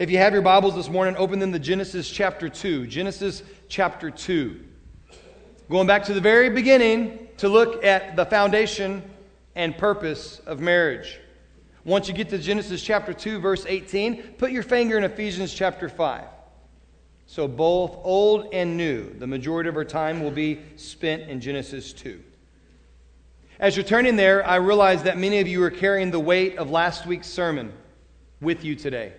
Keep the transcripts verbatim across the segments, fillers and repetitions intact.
If you have your Bibles this morning, open them to Genesis chapter two. Genesis chapter two. Going back to the very beginning to look at the foundation and purpose of marriage. Once you get to Genesis chapter two, verse eighteen, put your finger in Ephesians chapter five. So both old and new, the majority of our time will be spent in Genesis two. As you're turning there, I realize that many of you are carrying the weight of last week's sermon with you today.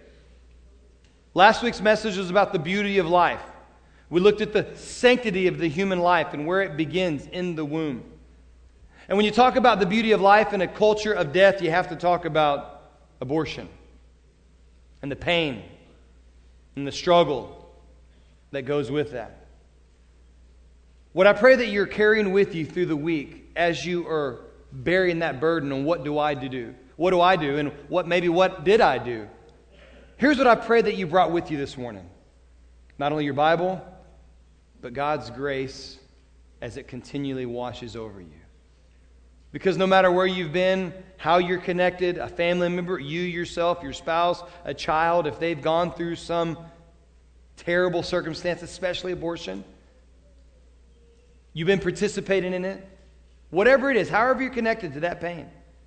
Last week's message was about the beauty of life. We looked at the sanctity of the human life and where it begins in the womb. And when you talk about the beauty of life in a culture of death, you have to talk about abortion and the pain and the struggle that goes with that. What I pray that you're carrying with you through the week as you are bearing that burden on what do I do? What do I do? And what maybe what did I do? Here's what I pray that you brought with you this morning. Not only your Bible, but God's grace as it continually washes over you. Because no matter where you've been, how you're connected, a family member, you yourself, your spouse, a child, if they've gone through some terrible circumstance, especially abortion, you've been participating in it, whatever it is, however you're connected to that pain,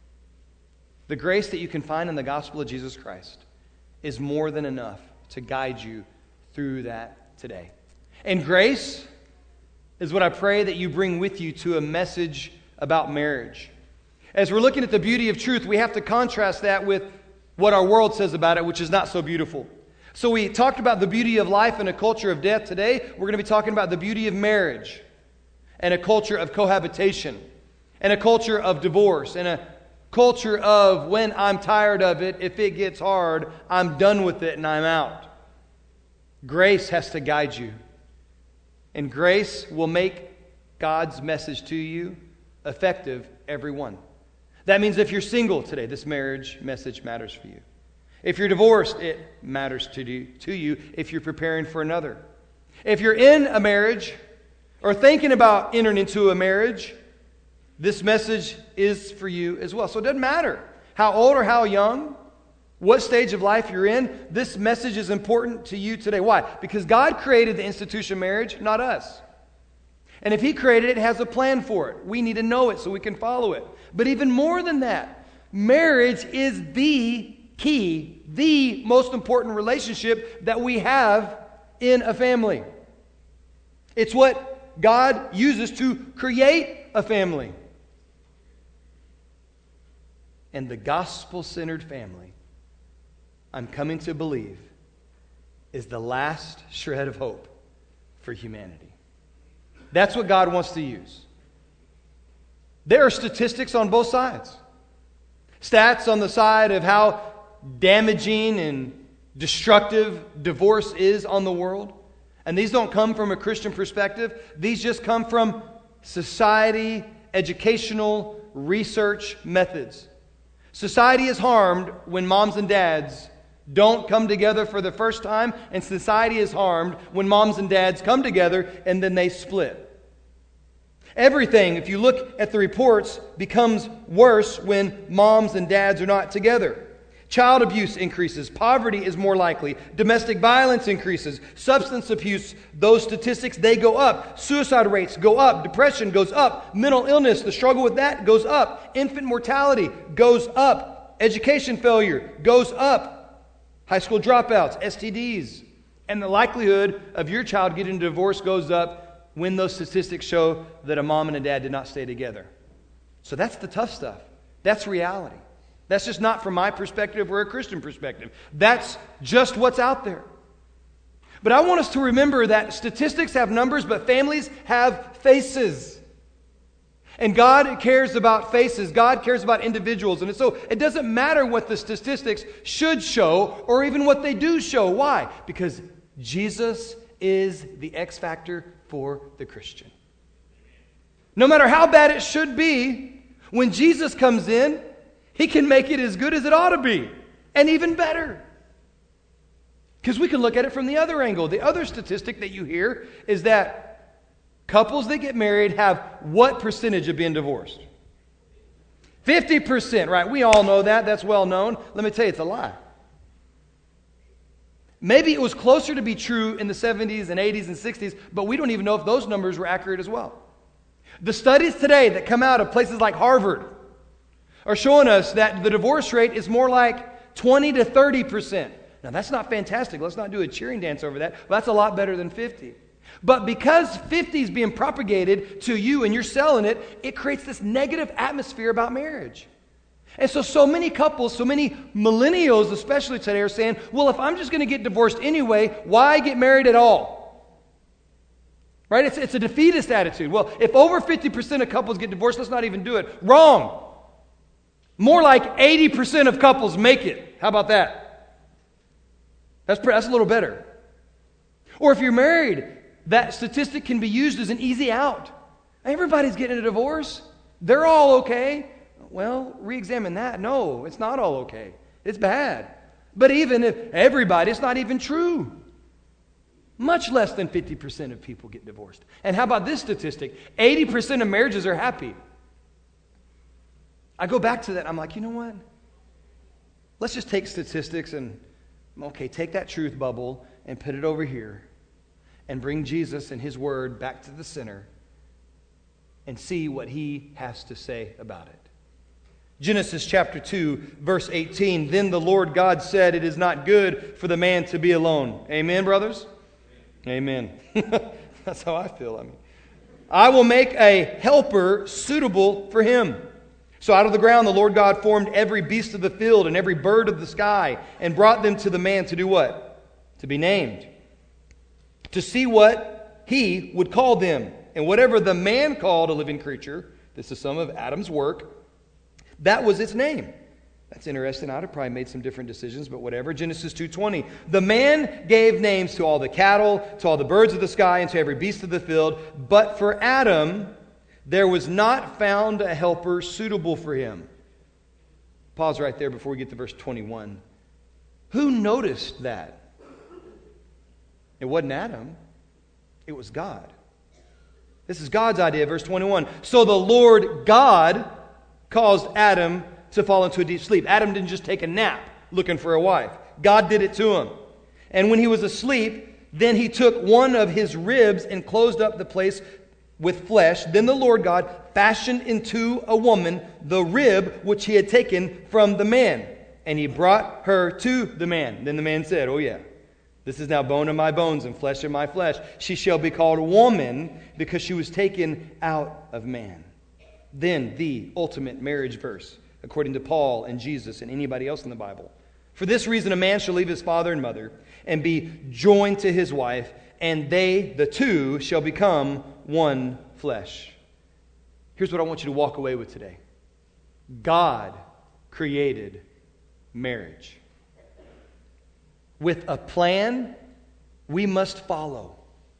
the grace that you can find in the gospel of Jesus Christ is more than enough to guide you through that today. And grace is what I pray that you bring with you to a message about marriage. As we're looking at the beauty of truth, we have to contrast that with what our world says about it, which is not so beautiful. So we talked about the beauty of life in a culture of death. Today, we're going to be talking about the beauty of marriage and a culture of cohabitation and a culture of divorce and a culture of when I'm tired of it, if it gets hard, I'm done with it and I'm out. Grace has to guide you. And grace will make God's message to you effective every one. That means if you're single today, this marriage message matters for you. If you're divorced, it matters to you, to you if you're preparing for another. If you're in a marriage or thinking about entering into a marriage, this message is for you as well. So it doesn't matter how old or how young, what stage of life you're in, this message is important to you today. Why? Because God created the institution of marriage, not us. And if He created it, it has a plan for it. We need to know it so we can follow it. But even more than that, marriage is the key, the most important relationship that we have in a family. It's what God uses to create a family. And the gospel-centered family, I'm coming to believe, is the last shred of hope for humanity. That's what God wants to use. There are statistics on both sides. Stats on the side of how damaging and destructive divorce is on the world. And these don't come from a Christian perspective. These just come from society, educational, research methods. Society is harmed when moms and dads don't come together for the first time, and society is harmed when moms and dads come together and then they split. Everything, if you look at the reports, becomes worse when moms and dads are not together. Child abuse increases. Poverty is more likely. Domestic violence increases. Substance abuse, those statistics, they go up. Suicide rates go up. Depression goes up. Mental illness, the struggle with that goes up. Infant mortality goes up. Education failure goes up. High school dropouts, S T Ds. And the likelihood of your child getting a divorce goes up when those statistics show that a mom and a dad did not stay together. So that's the tough stuff. That's reality. That's just not from my perspective or a Christian perspective. That's just what's out there. But I want us to remember that statistics have numbers, but families have faces. And God cares about faces. God cares about individuals. And so it doesn't matter what the statistics should show or even what they do show. Why? Because Jesus is the X factor for the Christian. No matter how bad it should be, when Jesus comes in, He can make it as good as it ought to be, and even better. Because we can look at it from the other angle. The other statistic that you hear is that couples that get married have what percentage of being divorced? fifty percent, right? We all know that. That's well known. Let me tell you, it's a lie. Maybe it was closer to be true in the seventies and eighties and sixties, but we don't even know if those numbers were accurate as well. The studies today that come out of places like Harvard are showing us that the divorce rate is more like twenty to thirty percent. Now, that's not fantastic. Let's not do a cheering dance over that. But that's a lot better than fifty. But because fifty is being propagated to you and you're selling it, it creates this negative atmosphere about marriage. And so, so many couples, so many millennials especially today are saying, well, if I'm just going to get divorced anyway, why get married at all? Right? It's, it's a defeatist attitude. Well, if over fifty percent of couples get divorced, let's not even do it. Wrong. More like eighty percent of couples make it. How about that? That's, that's a little better. Or if you're married, that statistic can be used as an easy out. Everybody's getting a divorce. They're all okay. Well, re-examine that. No, it's not all okay. It's bad. But even if everybody, it's not even true. Much less than fifty percent of people get divorced. And how about this statistic? eighty percent of marriages are happy. I go back to that. I'm like, you know what? Let's just take statistics and, okay, take that truth bubble and put it over here and bring Jesus and His Word back to the center and see what He has to say about it. Genesis chapter two, verse eighteen, then the Lord God said, it is not good for the man to be alone. Amen, brothers? Amen. That's how I feel. I mean, I will make a helper suitable for him. So out of the ground the Lord God formed every beast of the field and every bird of the sky and brought them to the man to do what? To be named. To see what he would call them. And whatever the man called a living creature, this is some of Adam's work, that was its name. That's interesting. I'd have probably made some different decisions, but whatever. Genesis two twenty. The man gave names to all the cattle, to all the birds of the sky, and to every beast of the field. But for Adam, there was not found a helper suitable for him. Pause right there before we get to verse twenty-one. Who noticed that? It wasn't Adam. It was God. This is God's idea, verse twenty-one. So the Lord God caused Adam to fall into a deep sleep. Adam didn't just take a nap looking for a wife. God did it to him. And when he was asleep, then he took one of his ribs and closed up the place with flesh. Then the Lord God fashioned into a woman the rib which he had taken from the man. And he brought her to the man. Then the man said, oh yeah, this is now bone of my bones and flesh of my flesh. She shall be called woman because she was taken out of man. Then the ultimate marriage verse, according to Paul and Jesus and anybody else in the Bible. For this reason, a man shall leave his father and mother and be joined to his wife, and they, the two, shall become one flesh. Here's what I want you to walk away with today. God created marriage with a plan we must follow,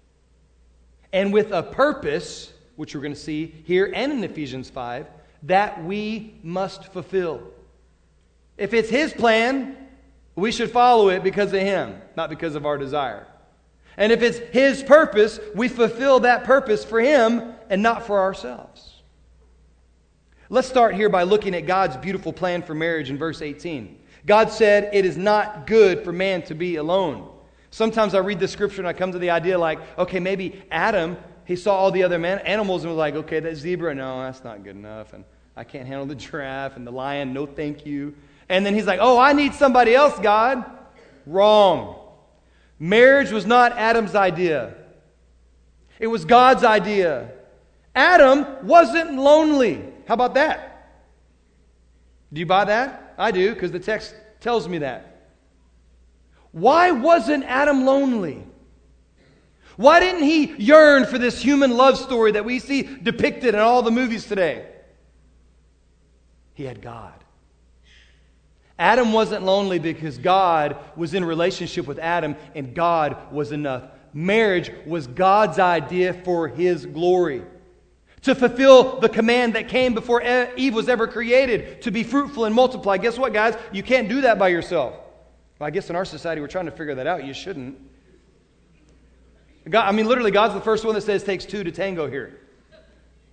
and with a purpose, which we're going to see here and in Ephesians five, that we must fulfill. If it's His plan, we should follow it because of Him, not because of our desire. And if it's His purpose, we fulfill that purpose for Him and not for ourselves. Let's start here by looking at God's beautiful plan for marriage in verse eighteen. God said, it is not good for man to be alone. Sometimes I read the scripture and I come to the idea like, okay, maybe Adam, he saw all the other man, animals and was like, okay, that zebra, no, that's not good enough. And I can't handle the giraffe and the lion, no thank you. And then he's like, oh, I need somebody else, God. Wrong. Marriage was not Adam's idea. It was God's idea. Adam wasn't lonely. How about that? Do you buy that? I do, because the text tells me that. Why wasn't Adam lonely? Why didn't he yearn for this human love story that we see depicted in all the movies today? He had God. Adam wasn't lonely because God was in relationship with Adam and God was enough. Marriage was God's idea for His glory. To fulfill the command that came before Eve was ever created, to be fruitful and multiply. Guess what, guys? You can't do that by yourself. Well, I guess in our society we're trying to figure that out. You shouldn't. God, I mean, literally, God's the first one that says it takes two to tango here.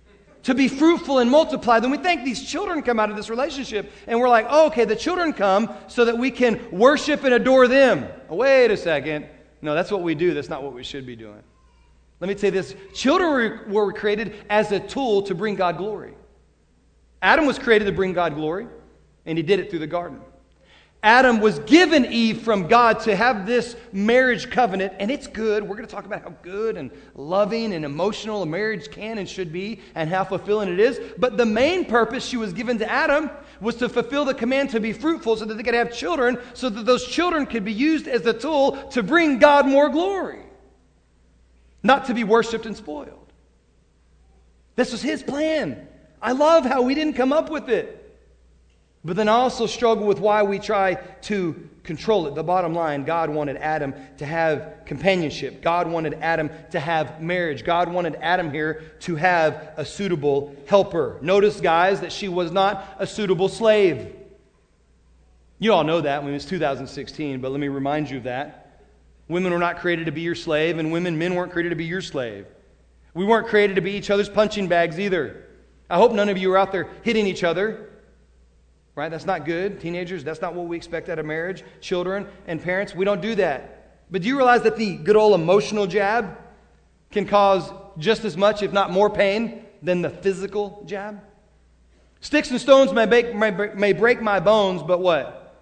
to be fruitful and multiply, then we think these children come out of this relationship. And we're like, oh, okay, the children come so that we can worship and adore them. Oh, wait a second. No, that's what we do. That's not what we should be doing. Let me say this. Children were created as a tool to bring God glory. Adam was created to bring God glory, and he did it through the garden. Adam was given Eve from God to have this marriage covenant, and it's good. We're going to talk about how good and loving and emotional a marriage can and should be and how fulfilling it is. But the main purpose she was given to Adam was to fulfill the command to be fruitful so that they could have children, so that those children could be used as a tool to bring God more glory, not to be worshipped and spoiled. This was his plan. I love how we didn't come up with it. But then I also struggle with why we try to control it. The bottom line, God wanted Adam to have companionship. God wanted Adam to have marriage. God wanted Adam here to have a suitable helper. Notice, guys, that she was not a suitable slave. You all know that when it's two thousand sixteen, but let me remind you of that. Women were not created to be your slave, and women, men weren't created to be your slave. We weren't created to be each other's punching bags either. I hope none of you are out there hitting each other. Right? That's not good. Teenagers, that's not what we expect out of marriage. Children and parents, we don't do that. But do you realize that the good old emotional jab can cause just as much, if not more pain than the physical jab? Sticks and stones may break, may, may break my bones, but what?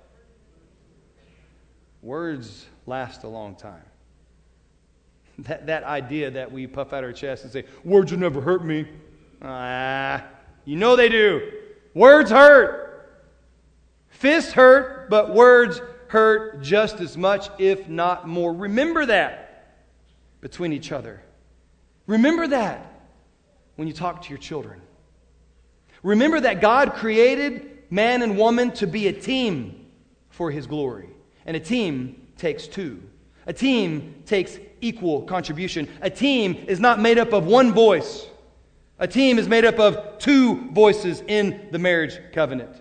Words last a long time. That, that idea that we puff out our chest and say, words will never hurt me. Ah, you know they do. Words hurt. Fists hurt, but words hurt just as much, if not more. Remember that between each other. Remember that when you talk to your children. Remember that God created man and woman to be a team for His glory. And a team takes two. A team takes equal contribution. A team is not made up of one voice. A team is made up of two voices in the marriage covenant.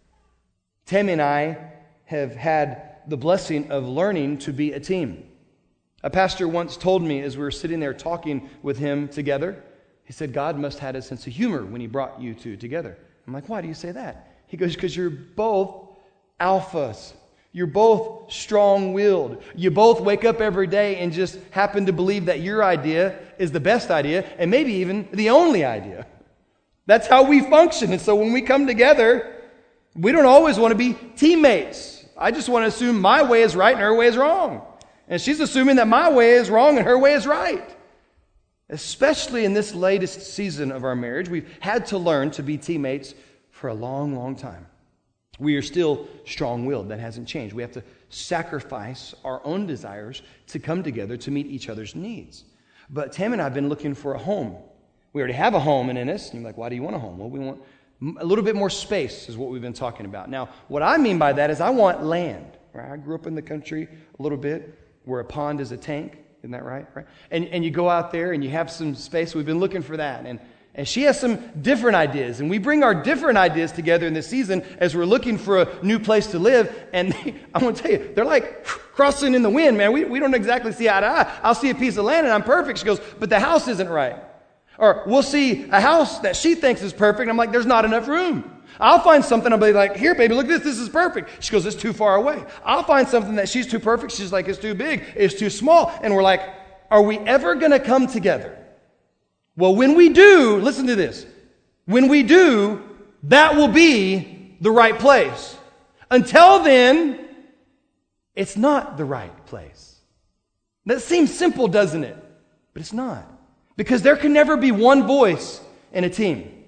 Tammy and I have had the blessing of learning to be a team. A pastor once told me as we were sitting there talking with him together, he said, God must have had a sense of humor when He brought you two together. I'm like, why do you say that? He goes, because you're both alphas. You're both strong-willed. You both wake up every day and just happen to believe that your idea is the best idea and maybe even the only idea. That's how we function. And so when we come together, we don't always want to be teammates. I just want to assume my way is right and her way is wrong. And she's assuming that my way is wrong and her way is right. Especially in this latest season of our marriage, we've had to learn to be teammates for a long, long time. We are still strong-willed. That hasn't changed. We have to sacrifice our own desires to come together to meet each other's needs. But Tam and I have been looking for a home. We already have a home in Ennis. And you're like, why do you want a home? Well, we want a little bit more space is what we've been talking about. Now, what I mean by that is I want land. Right? I grew up in the country a little bit where a pond is a tank. Isn't that right? Right? And and you go out there and you have some space. We've been looking for that. And and she has some different ideas. And we bring our different ideas together in this season as we're looking for a new place to live. And they, I want to tell you, they're like crossing in the wind, man. We, we don't exactly see eye to eye. I'll see a piece of land and I'm perfect. She goes, but the house isn't right. Or we'll see a house that she thinks is perfect. I'm like, there's not enough room. I'll find something. I'll be like, here, baby, look at this. This is perfect. She goes, it's too far away. I'll find something that she's too perfect. She's like, it's too big. It's too small. And we're like, are we ever going to come together? Well, when we do, listen to this. When we do, that will be the right place. Until then, it's not the right place. That seems simple, doesn't it? But it's not. Because there can never be one voice in a team.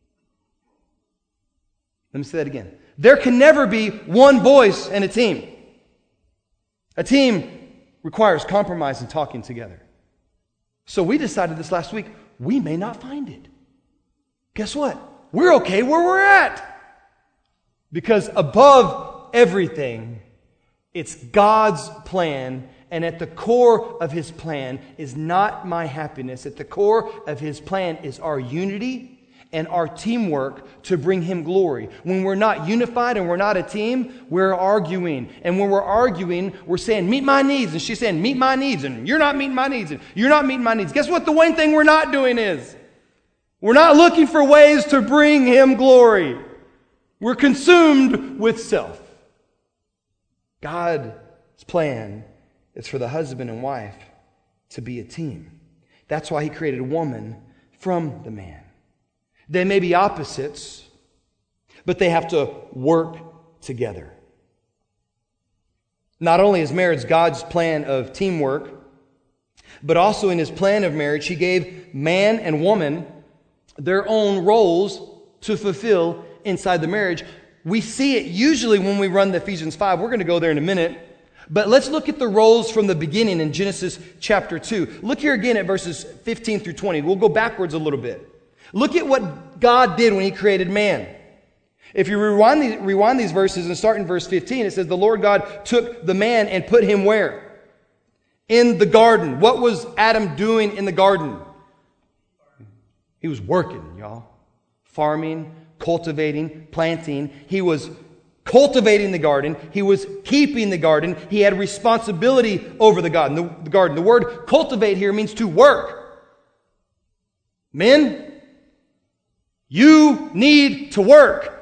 Let me say that again. There can never be one voice in a team. A team requires compromise and talking together. So we decided this last week, we may not find it. Guess what? We're okay where we're at. Because above everything, it's God's plan. And at the core of His plan is not my happiness. At the core of His plan is our unity and our teamwork to bring Him glory. When we're not unified and we're not a team, we're arguing. And when we're arguing, we're saying, meet my needs. And she's saying, meet my needs. And you're not meeting my needs. And you're not meeting my needs. Guess what the one thing we're not doing is? We're not looking for ways to bring Him glory. We're consumed with self. God's plan is for the husband and wife to be a team. That's why He created woman from the man. They may be opposites, but they have to work together. Not only is marriage God's plan of teamwork, but also in His plan of marriage, He gave man and woman their own roles to fulfill inside the marriage. We see it usually when we run the Ephesians five. We're going to go there in a minute. But let's look at the roles from the beginning in Genesis chapter two. Look here again at verses fifteen through twenty. We'll go backwards a little bit. Look at what God did when He created man. If you rewind these, rewind these verses and start in verse fifteen, it says, the Lord God took the man and put him where? In the garden. What was Adam doing in the garden? He was working, y'all. Farming, cultivating, planting. He was cultivating the garden. He was keeping the garden. He had responsibility over the garden. The, the garden. The word cultivate here means to work. Men, you need to work.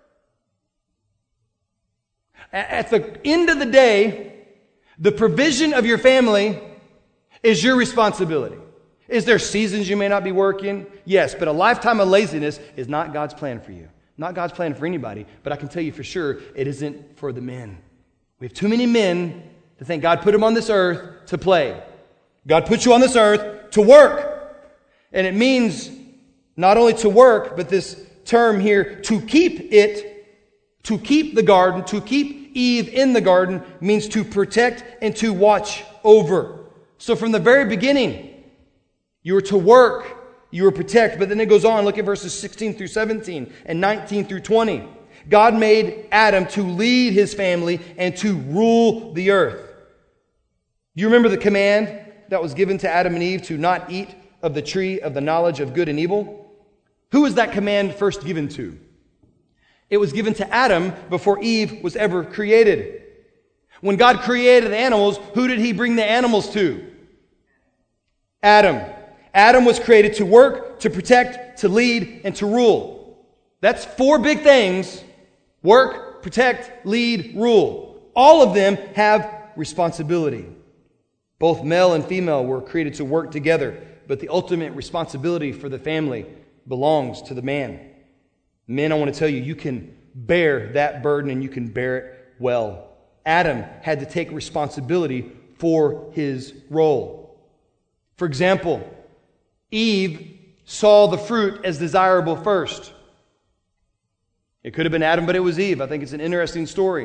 At the end of the day, the provision of your family is your responsibility. Is there seasons you may not be working? Yes, but a lifetime of laziness is not God's plan for you. Not God's plan for anybody, but I can tell you for sure it isn't for the men. We have too many men to think God put them on this earth to play. God put you on this earth to work. And it means not only to work, but this term here, to keep it, to keep the garden, to keep Eve in the garden means to protect and to watch over. So from the very beginning, you were to work, you were protect. But then it goes on, look at verses sixteen through seventeen and nineteen through twenty. God made Adam to lead his family and to rule the earth. Do you remember the command that was given to Adam and Eve to not eat of the tree of the knowledge of good and evil? Who was that command first given to? It was given to Adam before Eve was ever created. When God created the animals, who did He bring the animals to? Adam. Adam was created to work, to protect, to lead, and to rule. That's four big things. Work, protect, lead, rule. All of them have responsibility. Both male and female were created to work together, but the ultimate responsibility for the family belongs to the man. Men, I want to tell you, you can bear that burden and you can bear it well. Adam had to take responsibility for his role. For example, Eve saw the fruit as desirable first. It could have been Adam, but it was Eve. I think it's an interesting story.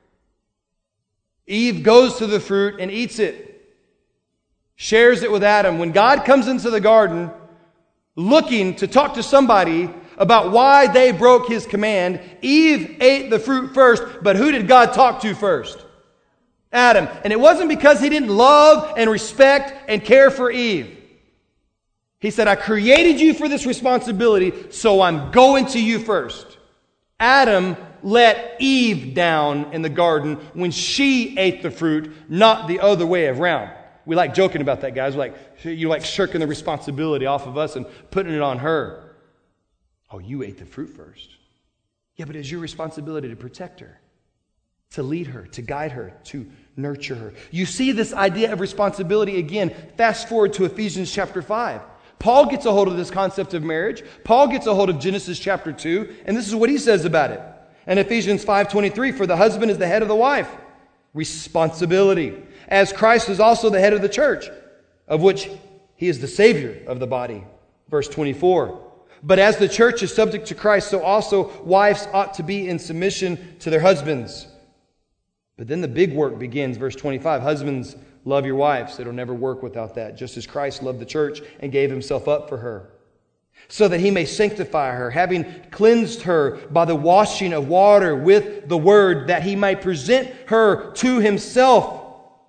Eve goes to the fruit and eats it, shares it with Adam. When God comes into the garden looking to talk to somebody about why they broke His command, Eve ate the fruit first, but who did God talk to first? Adam. And it wasn't because He didn't love and respect and care for Eve. He said, I created you for this responsibility, so I'm going to you first. Adam let Eve down in the garden when she ate the fruit, not the other way around. We like joking about that, guys. We're like, you like shirking the responsibility off of us and putting it on her. Oh, you ate the fruit first. Yeah, but it's your responsibility to protect her, to lead her, to guide her, to nurture her. You see this idea of responsibility again. Fast forward to Ephesians chapter five. Paul gets a hold of this concept of marriage. Paul gets a hold of Genesis chapter two, and this is what he says about it. In Ephesians five twenty-three, for the husband is the head of the wife. Responsibility. As Christ is also the head of the church, of which He is the Savior of the body. Verse twenty-four. But as the church is subject to Christ, so also wives ought to be in submission to their husbands. But then the big work begins, verse twenty-five. Husbands, love your wives. It'll never work without that. Just as Christ loved the church and gave Himself up for her, so that He may sanctify her, having cleansed her by the washing of water with the word, that He might present her to Himself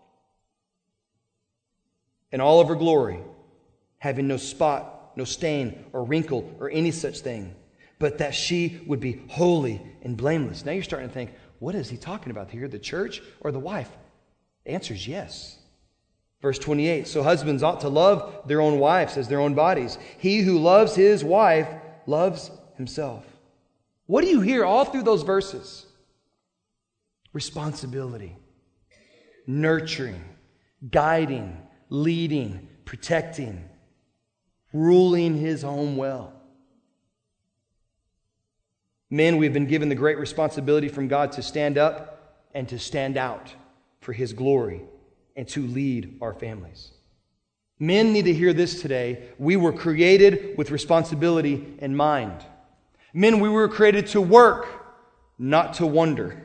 in all of her glory, having no spot, no stain or wrinkle or any such thing, but that she would be holy and blameless. Now you're starting to think, what is he talking about here, the church or the wife? The answer is yes. Verse twenty-eight, so husbands ought to love their own wives as their own bodies. He who loves his wife loves himself. What do you hear all through those verses? Responsibility, nurturing, guiding, leading, protecting, ruling his home well. Men, we've been given the great responsibility from God to stand up and to stand out for his glory and to lead our families. Men need to hear this today. We were created with responsibility in mind. Men, we were created to work, not to wonder.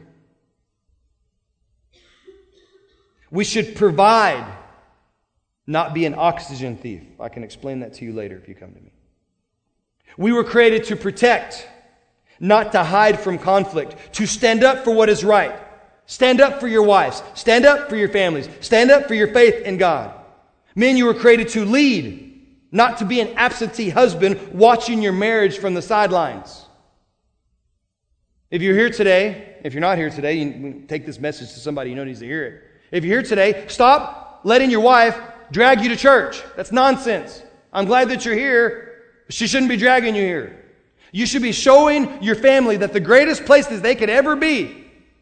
We should provide, not be an oxygen thief. I can explain that to you later if you come to me. We were created to protect, not to hide from conflict, to stand up for what is right. Stand up for your wives. Stand up for your families. Stand up for your faith in God. Men, you were created to lead, not to be an absentee husband watching your marriage from the sidelines. If you're here today, if you're not here today, you take this message to somebody you know needs to hear it. If you're here today, stop letting your wife drag you to church. That's nonsense. I'm glad that you're here, but she shouldn't be dragging you here. You should be showing your family that the greatest place that they could ever be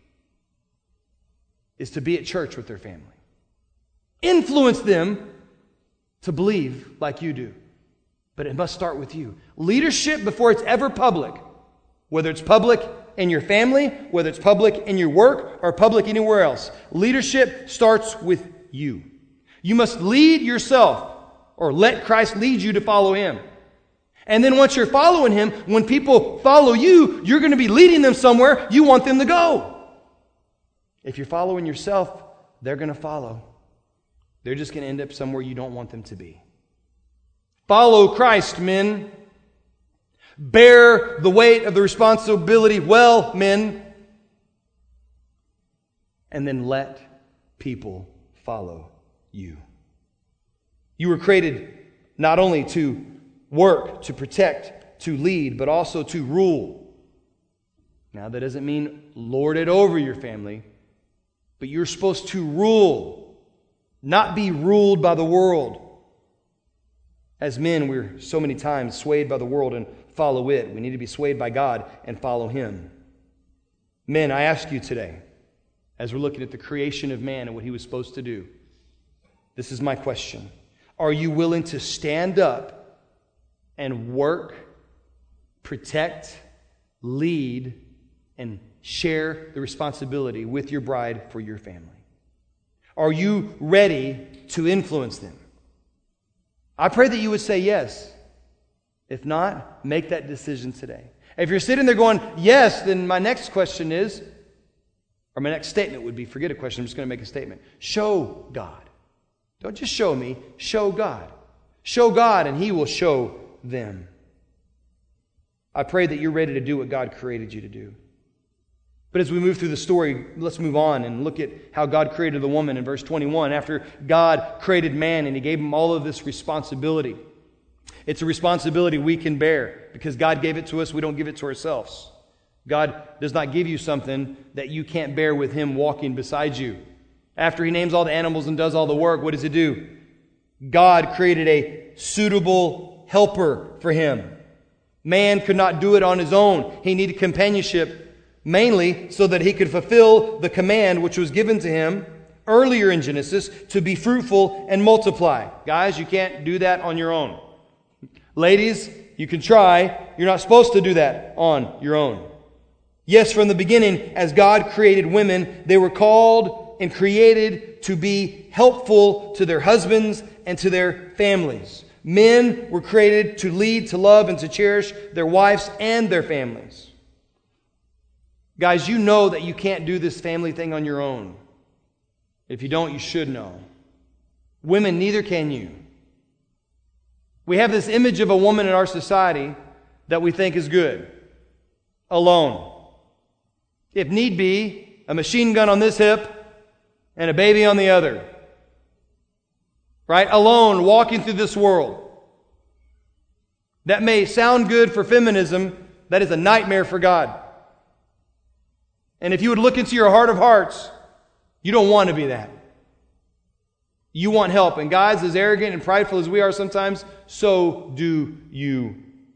is to be at church with their family. Influence them to believe like you do. But it must start with you. Leadership before it's ever public, whether it's public in your family, whether it's public in your work, or public anywhere else. Leadership starts with you. You must lead yourself, or let Christ lead you to follow Him. And then once you're following Him, when people follow you, you're going to be leading them somewhere you want them to go. If you're following yourself, they're going to follow. They're just going to end up somewhere you don't want them to be. Follow Christ, men. Bear the weight of the responsibility well, men. And then let people follow you. You were created not only to work, to protect, to lead, but also to rule. Now, that doesn't mean lord it over your family, but you're supposed to rule, not be ruled by the world. As men, we're so many times swayed by the world and follow it. We need to be swayed by God and follow Him. Men, I ask you today, as we're looking at the creation of man and what he was supposed to do, this is my question. Are you willing to stand up and work, protect, lead, and share the responsibility with your bride for your family? Are you ready to influence them? I pray that you would say yes. If not, make that decision today. If you're sitting there going, yes, then my next question is, or my next statement would be, forget a question, I'm just going to make a statement. Show God. Don't just show me, show God. Show God and He will show them. I pray that you're ready to do what God created you to do. But as we move through the story, let's move on and look at how God created the woman in verse twenty-one. After God created man and He gave him all of this responsibility. It's a responsibility we can bear because God gave it to us. We don't give it to ourselves. God does not give you something that you can't bear with Him walking beside you. After He names all the animals and does all the work, what does He do? God created a suitable helper for him. Man could not do it on his own. He needed companionship, mainly so that he could fulfill the command which was given to him earlier in Genesis to be fruitful and multiply. Guys, you can't do that on your own. Ladies, you can try. You're not supposed to do that on your own. Yes, from the beginning, as God created women, they were called and created to be helpful to their husbands and to their families. Men were created to lead, to love, and to cherish their wives and their families. Guys, you know that you can't do this family thing on your own. If you don't, you should know. Women, neither can you. We have this image of a woman in our society that we think is good. Alone. If need be, a machine gun on this hip and a baby on the other. Right? Alone, walking through this world. That may sound good for feminism. That is a nightmare for God. And if you would look into your heart of hearts, you don't want to be that. You want help. And guys, as arrogant and prideful as we are sometimes, so do you.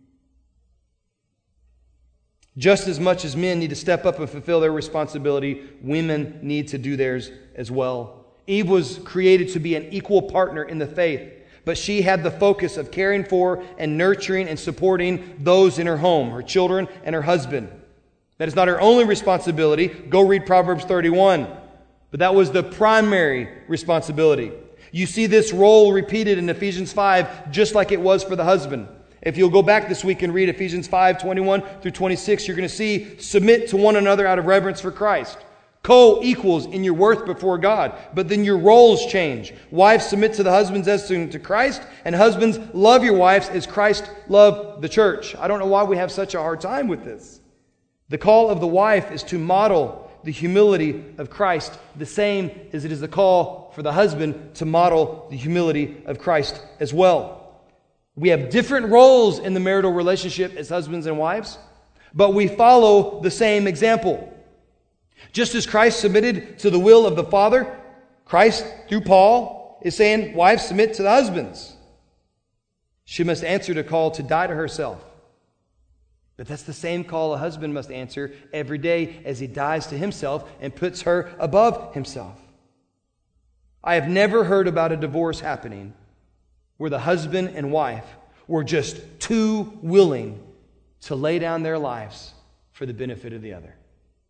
Just as much as men need to step up and fulfill their responsibility, women need to do theirs as well. Eve was created to be an equal partner in the faith, but she had the focus of caring for and nurturing and supporting those in her home, her children and her husband. That is not her only responsibility. Go read Proverbs thirty-one. But that was the primary responsibility. You see this role repeated in Ephesians five, just like it was for the husband. If you'll go back this week and read Ephesians five, twenty-one through twenty-six, you're going to see, submit to one another out of reverence for Christ. Co-equals in your worth before God. But then your roles change. Wives, submit to the husbands as to Christ, and husbands, love your wives as Christ loved the church. I don't know why we have such a hard time with this. The call of the wife is to model the humility of Christ, the same as it is the call for the husband to model the humility of Christ as well. We have different roles in the marital relationship as husbands and wives, but we follow the same example. Just as Christ submitted to the will of the Father, Christ, through Paul, is saying, wives, submit to the husbands. She must answer to call to die to herself. But that's the same call a husband must answer every day as he dies to himself and puts her above himself. I have never heard about a divorce happening where the husband and wife were just too willing to lay down their lives for the benefit of the other.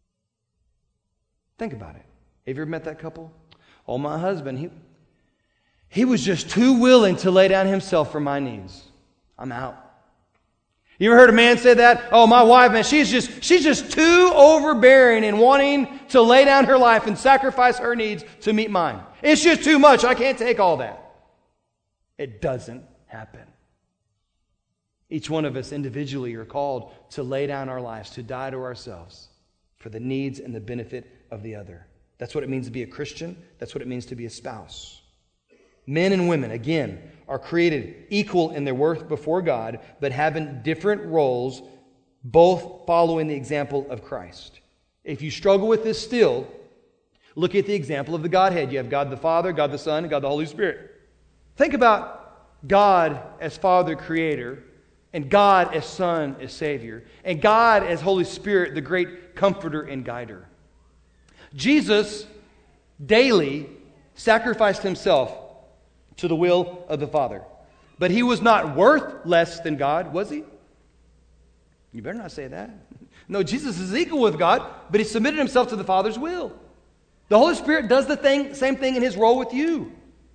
Think about it. Have you ever met that couple? Oh, my husband, he, he was just too willing to lay down himself for my needs. I'm out. You ever heard a man say that? Oh, my wife, man, she's just she's just too overbearing in wanting to lay down her life and sacrifice her needs to meet mine. It's just too much. I can't take all that. It doesn't happen. Each one of us individually are called to lay down our lives, to die to ourselves for the needs and the benefit of the other. That's what it means to be a Christian. That's what it means to be a spouse. Men and women, again, are created equal in their worth before God, but having different roles, both following the example of Christ. If you struggle with this still, look at the example of the Godhead. You have God the Father, God the Son, and God the Holy Spirit. Think about God as Father, Creator, and God as Son, as Savior, and God as Holy Spirit, the great Comforter and Guider. Jesus daily sacrificed himself to the will of the Father. But he was not worth less than God, was he? You better not say that. No, Jesus is equal with God, but he submitted himself to the Father's will. The Holy Spirit does the thing, same thing in his role with you.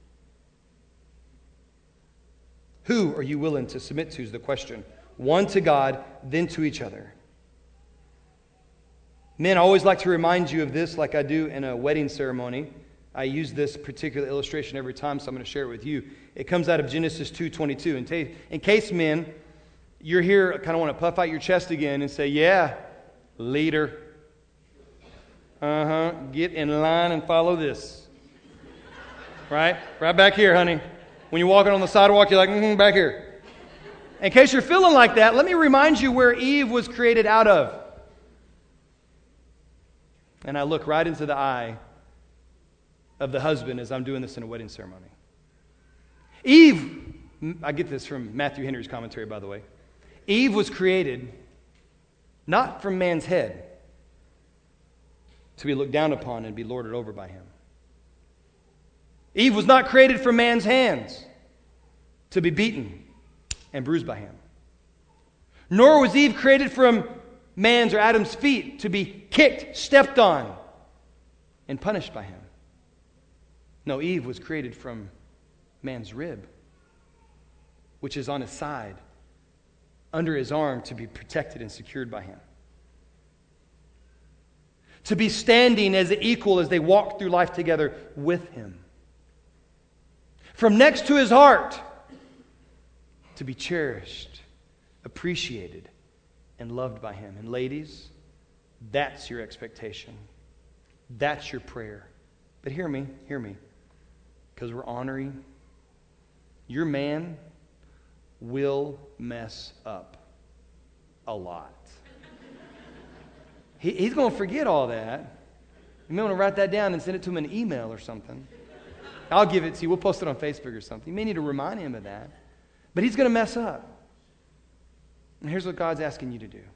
Who are you willing to submit to is the question. One to God, then to each other. Men, I always like to remind you of this like I do in a wedding ceremony. I use this particular illustration every time, so I'm going to share it with you. It comes out of Genesis two twenty-two. In, ta- in case, men, you're here, kind of want to puff out your chest again and say, yeah, leader. Uh-huh. Get in line and follow this. Right? Right back here, honey. When you're walking on the sidewalk, you're like, mm-hmm, back here. In case you're feeling like that, let me remind you where Eve was created out of. And I look right into the eye of the husband as I'm doing this in a wedding ceremony. Eve, I get this from Matthew Henry's commentary, by the way. Eve was created not from man's head to be looked down upon and be lorded over by him. Eve was not created from man's hands to be beaten and bruised by him. Nor was Eve created from man's or Adam's feet to be kicked, stepped on, and punished by him. No, Eve was created from man's rib, which is on his side, under his arm to be protected and secured by him. To be standing as an equal as they walk through life together with him. From next to his heart, to be cherished, appreciated, and loved by him. And ladies, that's your expectation. That's your prayer. But hear me, hear me. Because we're honoring. Your man will mess up a lot. He, he's going to forget all that. You may want to write that down and send it to him in an email or something. I'll give it to you. We'll post it on Facebook or something. You may need to remind him of that. But he's going to mess up. And here's what God's asking you to do.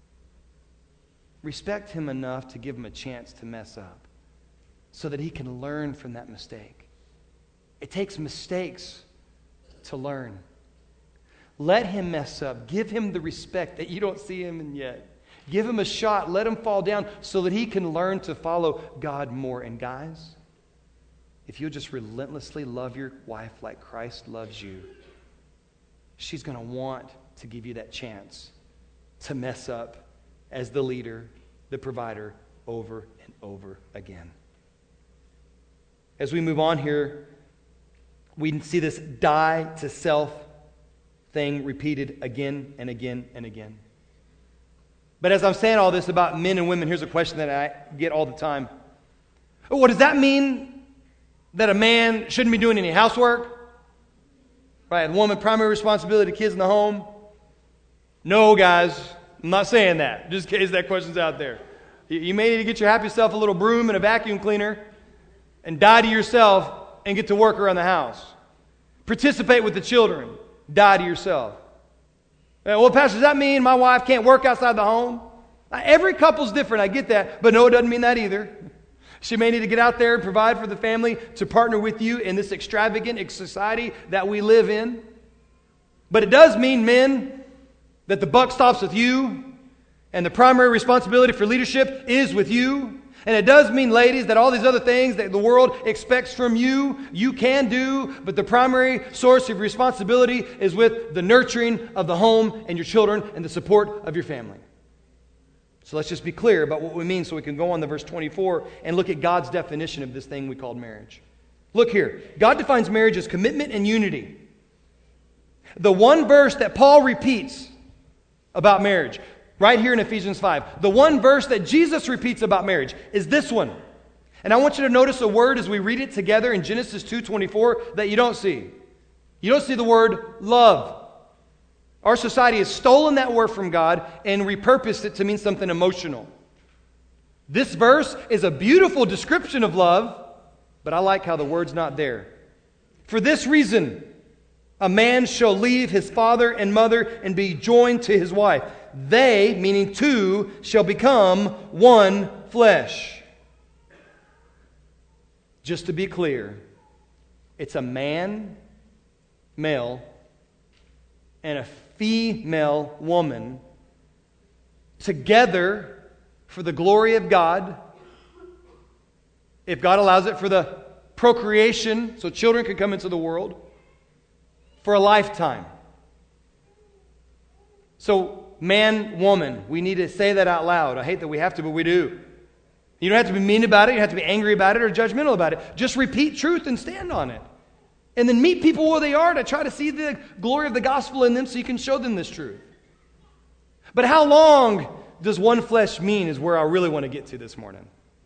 Respect him enough to give him a chance to mess up so that he can learn from that mistake. It takes mistakes to learn. Let him mess up. Give him the respect that you don't see him in yet. Give him a shot. Let him fall down so that he can learn to follow God more. And guys, if you'll just relentlessly love your wife like Christ loves you, she's going to want to give you that chance to mess up as the leader, the provider, over and over again. As we move on here, we see this die to self thing repeated again and again and again. But as I'm saying all this about men and women, here's a question that I get all the time. Well, does that mean that a man shouldn't be doing any housework? Right, a woman, primary responsibility, kids in the home? No, guys, I'm not saying that, just in case that question's out there. You may need to get your happy self a little broom and a vacuum cleaner and die to yourself and get to work around the house. Participate with the children. Die to yourself. Well, Pastor, does that mean my wife can't work outside the home? Every couple's different, I get that, but no, it doesn't mean that either. She may need to get out there and provide for the family to partner with you in this extravagant society that we live in. But it does mean, men, that the buck stops with you and the primary responsibility for leadership is with you. And it does mean, ladies, that all these other things that the world expects from you, you can do, but the primary source of responsibility is with the nurturing of the home and your children and the support of your family. So let's just be clear about what we mean so we can go on to verse twenty-four and look at God's definition of this thing we call marriage. Look here. God defines marriage as commitment and unity. The one verse that Paul repeats about marriage, right here in Ephesians five, the one verse that Jesus repeats about marriage is this one. And I want you to notice a word as we read it together in Genesis two twenty-four that you don't see. You don't see the word love. Our society has stolen that word from God and repurposed it to mean something emotional. This verse is a beautiful description of love, but I like how the word's not there. For this reason, a man shall leave his father and mother and be joined to his wife. They, meaning two, shall become one flesh. Just to be clear, it's a man, male, and a female woman together for the glory of God. If God allows it, for the procreation, so children can come into the world, for a lifetime. So, man, woman, we need to say that out loud. I hate that we have to, but we do. You don't have to be mean about it. You don't have to be angry about it or judgmental about it. Just repeat truth and stand on it. And then meet people where they are to try to see the glory of the gospel in them so you can show them this truth. But how long does one flesh mean is where I really want to get to this morning.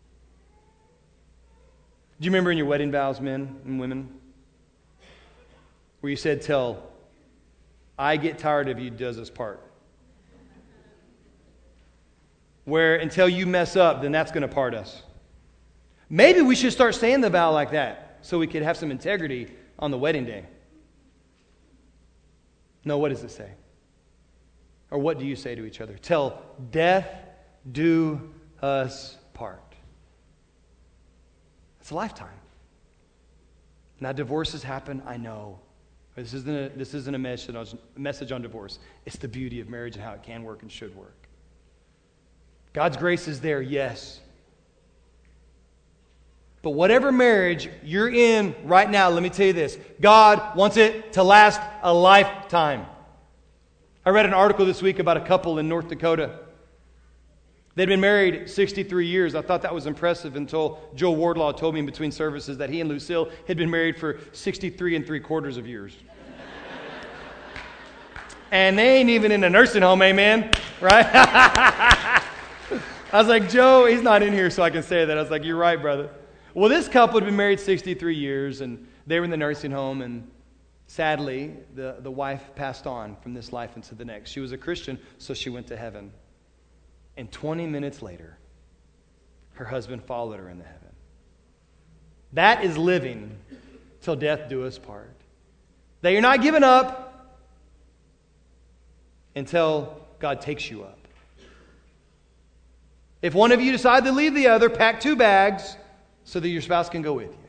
Do you remember in your wedding vows, men and women, where you said, till I get tired of you does us part? Where until you mess up, then that's going to part us. Maybe we should start saying the vow like that so we could have some integrity on the wedding day. No, what does it say? Or what do you say to each other? Till death do us part. It's a lifetime. Now divorces happen, I know. This isn't a, this isn't a message, a message on divorce. It's the beauty of marriage and how it can work and should work. God's grace is there, yes. But whatever marriage you're in right now, let me tell you this. God wants it to last a lifetime. I read an article this week about a couple in North Dakota. They'd been married sixty-three years. I thought that was impressive until Joe Wardlaw told me in between services that he and Lucille had been married for sixty-three and three quarters of years. And they ain't even in a nursing home, amen? Right? I was like, Joe, he's not in here so I can say that. I was like, you're right, brother. Well, this couple had been married sixty-three years, and they were in the nursing home, and sadly, the, the wife passed on from this life into the next. She was a Christian, so she went to heaven. And twenty minutes later, her husband followed her into heaven. That is living till death do us part. That you're not giving up until God takes you up. If one of you decide to leave the other, pack two bags so that your spouse can go with you.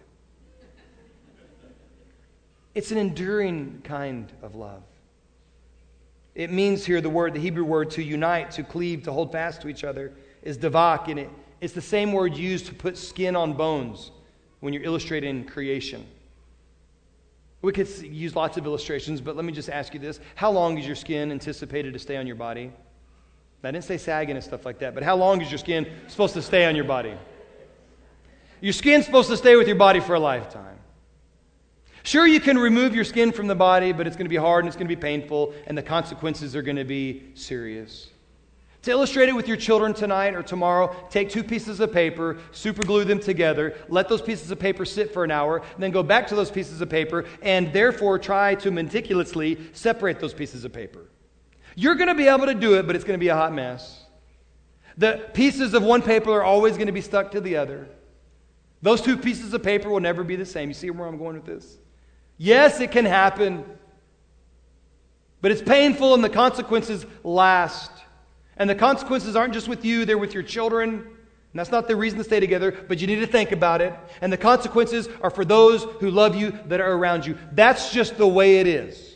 It's an enduring kind of love. It means here the word, the Hebrew word to unite, to cleave, to hold fast to each other is davak, and it, it's the same word used to put skin on bones when you're illustrating creation. We could use lots of illustrations, but let me just ask you this. How long is your skin anticipated to stay on your body? I didn't say sagging and stuff like that, but how long is your skin supposed to stay on your body? Your skin's supposed to stay with your body for a lifetime. Sure, you can remove your skin from the body, but it's going to be hard and it's going to be painful, and the consequences are going to be serious. To illustrate it with your children tonight or tomorrow, take two pieces of paper, super glue them together, let those pieces of paper sit for an hour, then go back to those pieces of paper, and therefore try to meticulously separate those pieces of paper. You're going to be able to do it, but it's going to be a hot mess. The pieces of one paper are always going to be stuck to the other. Those two pieces of paper will never be the same. You see where I'm going with this? Yes, it can happen, but it's painful and the consequences last. And the consequences aren't just with you, they're with your children. And that's not the reason to stay together, but you need to think about it. And the consequences are for those who love you that are around you. That's just the way it is.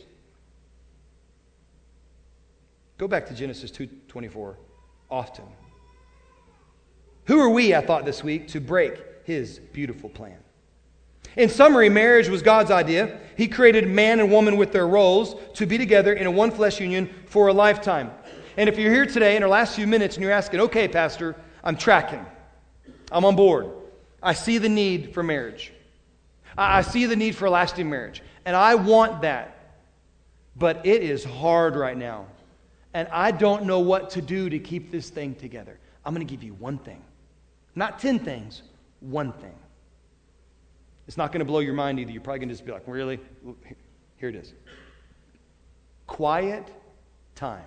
Go back to Genesis two twenty-four often. Who are we, I thought this week, to break His beautiful plan? In summary, marriage was God's idea. He created man and woman with their roles to be together in a one flesh union for a lifetime. And if you're here today in our last few minutes and you're asking, okay, Pastor, I'm tracking. I'm on board. I see the need for marriage. I see the need for a lasting marriage. And I want that. But it is hard right now. And I don't know what to do to keep this thing together. I'm going to give you one thing. Not ten things, one thing. It's not going to blow your mind either. You're probably going to just be like, really? Here it is. Quiet time.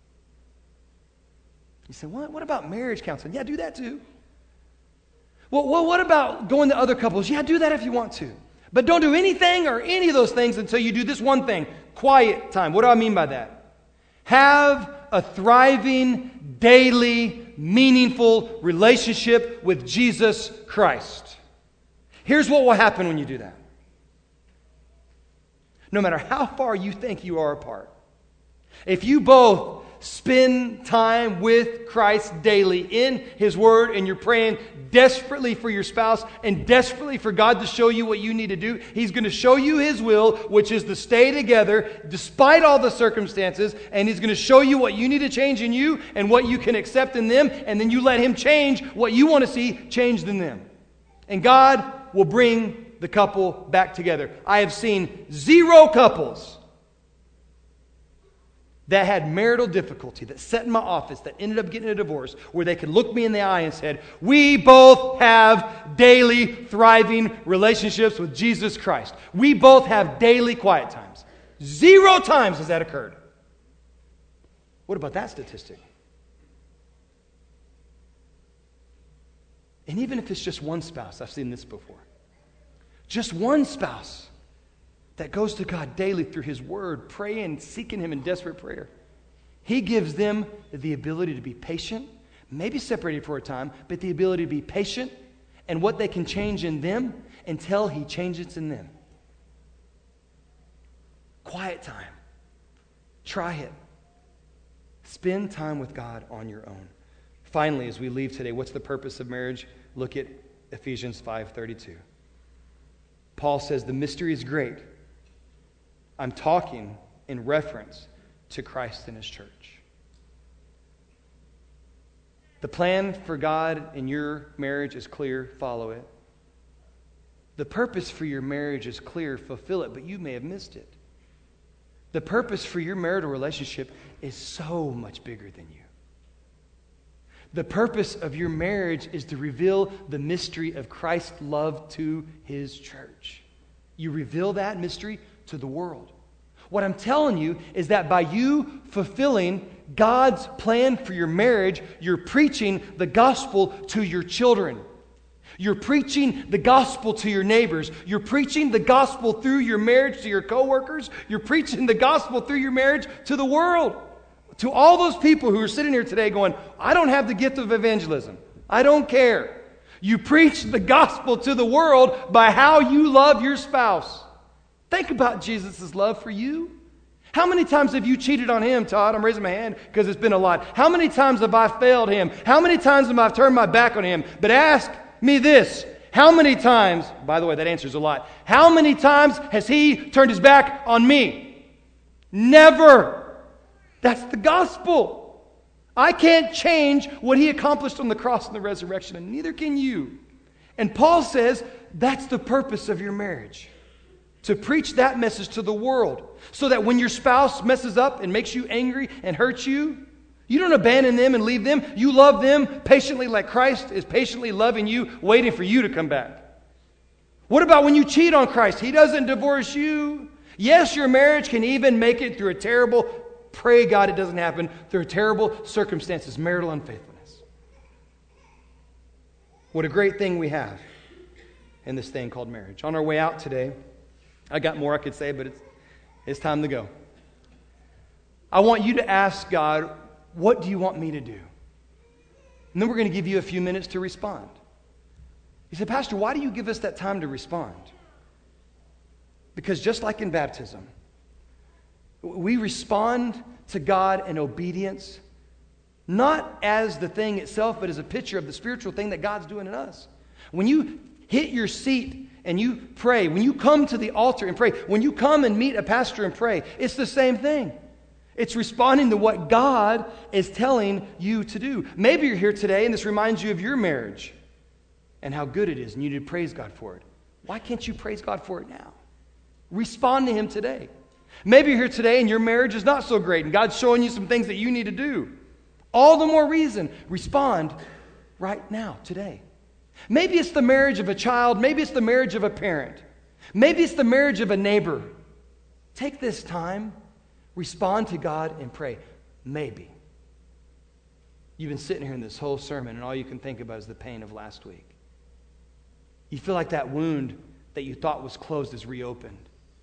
You say, what, what about marriage counseling? Yeah, do that too. Well, well, what about going to other couples? Yeah, do that if you want to. But don't do anything or any of those things until you do this one thing. Quiet time. What do I mean by that? Have a thriving, daily, meaningful relationship with Jesus Christ. Here's what will happen when you do that. No matter how far you think you are apart, if you both spend time with Christ daily in His Word and you're praying desperately for your spouse and desperately for God to show you what you need to do, He's going to show you His will, which is to stay together despite all the circumstances, and He's going to show you what you need to change in you and what you can accept in them, and then you let Him change what you want to see changed in them. And God will bring the couple back together. I have seen zero couples that had marital difficulty, that sat in my office, that ended up getting a divorce, where they could look me in the eye and said, we both have daily thriving relationships with Jesus Christ. We both have daily quiet times. Zero times has that occurred. What about that statistic? And even if it's just one spouse, I've seen this before. Just one spouse that goes to God daily through His Word, praying, seeking Him in desperate prayer. He gives them the ability to be patient, maybe separated for a time, but the ability to be patient and what they can change in them until He changes in them. Quiet time. Try it. Spend time with God on your own. Finally, as we leave today, what's the purpose of marriage? Look at Ephesians five thirty-two. Paul says the mystery is great. I'm talking in reference to Christ and His church. The plan for God in your marriage is clear. Follow it. The purpose for your marriage is clear. Fulfill it, but you may have missed it. The purpose for your marital relationship is so much bigger than you. The purpose of your marriage is to reveal the mystery of Christ's love to His church. You reveal that mystery to the world. What I'm telling you is that by you fulfilling God's plan for your marriage, you're preaching the gospel to your children. You're preaching the gospel to your neighbors. You're preaching the gospel through your marriage to your coworkers. You're preaching the gospel through your marriage to the world. To all those people who are sitting here today going, I don't have the gift of evangelism. I don't care. You preach the gospel to the world by how you love your spouse. Think about Jesus' love for you. How many times have you cheated on him, Todd? I'm raising my hand because it's been a lot. How many times have I failed him? How many times have I turned my back on him? But ask me this. How many times, by the way, that answers a lot. How many times has he turned his back on me? Never. That's the gospel. I can't change what he accomplished on the cross and the resurrection, and neither can you. And Paul says that's the purpose of your marriage. To preach that message to the world. So that when your spouse messes up and makes you angry and hurts you, you don't abandon them and leave them. You love them patiently like Christ is patiently loving you, waiting for you to come back. What about when you cheat on Christ? He doesn't divorce you. Yes, your marriage can even make it through a terrible, pray God it doesn't happen, through terrible circumstances, marital unfaithfulness. What a great thing we have in this thing called marriage. On our way out today, I got more I could say, but it's, it's time to go. I want you to ask God, what do you want me to do? And then we're going to give you a few minutes to respond. You say, Pastor, why do you give us that time to respond? Because just like in baptism, we respond to God in obedience, not as the thing itself, but as a picture of the spiritual thing that God's doing in us. When you hit your seat and you pray, when you come to the altar and pray, when you come and meet a pastor and pray, it's the same thing. It's responding to what God is telling you to do. Maybe you're here today and this reminds you of your marriage and how good it is, and you need to praise God for it. Why can't you praise God for it now? Respond to Him today. Maybe you're here today and your marriage is not so great and God's showing you some things that you need to do. All the more reason, respond right now, today. Maybe it's the marriage of a child. Maybe it's the marriage of a parent. Maybe it's the marriage of a neighbor. Take this time, respond to God and pray. Maybe. You've been sitting here in this whole sermon and all you can think about is the pain of last week. You feel like that wound that you thought was closed is reopened.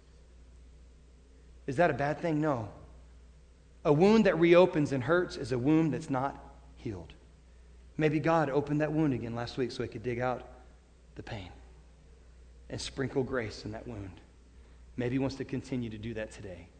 Is that a bad thing? No. A wound that reopens and hurts is a wound that's not healed. Maybe God opened that wound again last week so He could dig out the pain and sprinkle grace in that wound. Maybe He wants to continue to do that today.